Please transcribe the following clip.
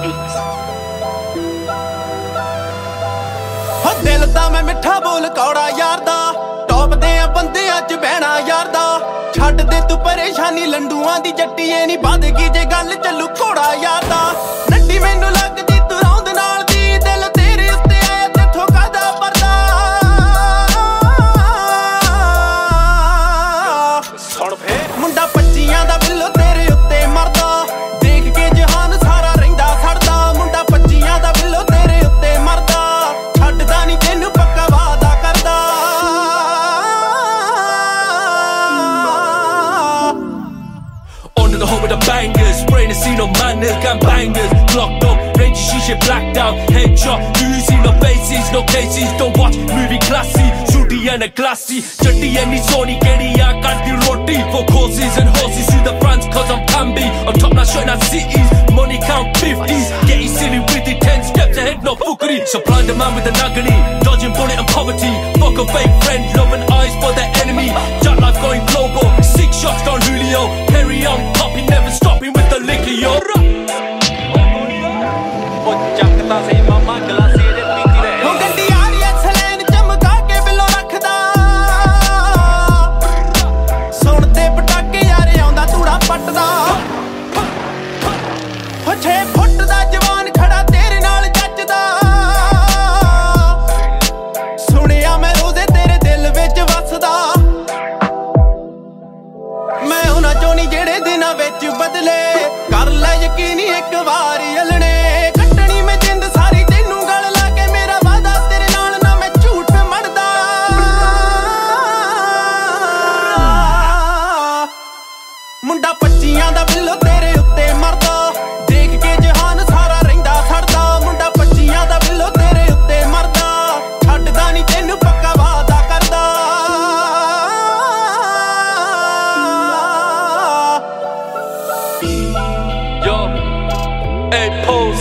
beats. ਹੋ ਦਿਲ ਦਾ ਮੈਂ ਮਿੱਠਾ ਬੋਲ ਕੌੜਾ ਯਾਰ ਦਾ ਟੌਪ ਦੇ ਆ ਬੰਦਿਆਂ ਚ ਬਹਿਣਾ ਯਾਰ ਦਾ ਛੱਡ ਦੇ ਤੂੰ ਪਰੇਸ਼ਾਨੀ ਲੰਡੂਆਂ ਦੀ ਜੱਟੀਏ ਨਹੀਂ ਵੱਧ ਗਈ ਜੇ ਗੱਲ ਚੱਲੂ ਘੋੜਾ ਯਾਰ ਦਾ ਨੱਡੀ ਮੈਨੂੰ ਲੱਗਦੀ ਤੂੰ ਰੌਂਦ ਨਾਲ ਦੀ ਦਿਲ ਤੇਰੇ ਉੱਤੇ ਆਇਆ ਤੇਥੋਂ ਕਾਹਦਾ ਪਰਦਾ ਸੁਣ ਫੇ ਮੁੰਡਾ 25 ਦਾ ਬਿੱਲੋ ਤੇਰੇ ਉੱਤੇ ਮਰਦਾ ਦੇਖ ਕੇ ਜਹਾਨ ਸਾਰਾ ਰਹਿੰਦਾ ਸੜਦਾ ਮੁੰਡਾ 25 ਦਾ ਬਿੱਲੋ ਤੇਰੇ ਉੱਤੇ ਮਰਦਾ ਛੱਡਦਾ ਨਹੀਂ ਤੈਨੂੰ ਪੱਕਾ ਵਾਦਾ ਕਰਦਾ On the home with the bangers, spraying the scene on madness, gun bangers, locked up, rangy shisha blacked out, headshot, you see no faces, no cases, don't watch movie classy, shooty and a glassy, chutty and ni soni kedi ya karti roti, for courses and horses to the fronts cause I'm Camby, on top now showing out cities, money count 50s, getting silly with it, 10 steps ahead, no fuckery, supplying the man with the nagani, dodging bullet and poverty, fuck a fake friend, loving eyes for the enemy, jack life going global, 6 shots down Julio, Perry on popping, never stopping with the liquor, yo. ਉਹ ਚੱਕਦਾ ਸੀ ਮਾਮਾ ਗਲਾਸੀ ਦੇ ਪੀਤੀ ਰਹੇ ਉਹ ਗੱਡੀ ਆ ਰਹੀ ਐ ਸਲੈਨ ਚਮਕਾ ਕੇ ਬਿੱਲੋ ਰੱਖਦਾ ਸੁਣਦੇ ਪਟਾਕੇ ਯਾਰ ਆਉਂਦਾ ਧੂੜਾ ਪੱਟਦਾ ਹੋ 6 ਫੁੱਟ ਦਾ ਜਵਾਨ ਖੜਾ ਤੇਰੇ ਨਾਲ ਜੱਜਦਾ ਸੁਣਿਆ ਮੈਂ ਰੋਜ਼ੇ ਤੇਰੇ ਦਿਲ ਵਿੱਚ ਵੱਸਦਾ ਮੈਂ ਉਹਨਾਂ ਚੋਂ ਨਹੀਂ ਜਿਹੜੇ ਦਿਨਾਂ ਵਿੱਚ ਬਦਲੇ ਕਰ ਲੈ ਯਕੀਨੀ ਇੱਕ ਵਾਰੀ ਅਲਣੇ ਕੱਟਣੀ ਮੈਂ ਜਿੰਦ ਸਾਰੀ ਤੈਨੂੰ ਗਲ ਲਾ ਕੇ ਮੇਰਾ ਵਾਦਾ ਤੇਰੇ ਨਾਲ ਨਾ ਮੈਂ ਝੂਠ ਮੜਦਾ ਮੁੰਡਾ 25 ਦਾ ਬਿੱਲੋ ਤੇਰੇ ਉੱਤੇ ਮਰਦਾ ਦੇਖ ਕੇ ਜਹਾਨ ਸਾਰਾ ਰਹਿੰਦਾ ਸੜਦਾ ਮੁੰਡਾ 25 ਦਾ ਬਿੱਲੋ ਤੇਰੇ ਉੱਤੇ ਮਰਦਾ ਛੱਡਦਾ ਨਹੀਂ ਤੈਨੂੰ ਪੱਕਾ ਵਾਦਾ ਕਰਦਾ Yo, hey, pose.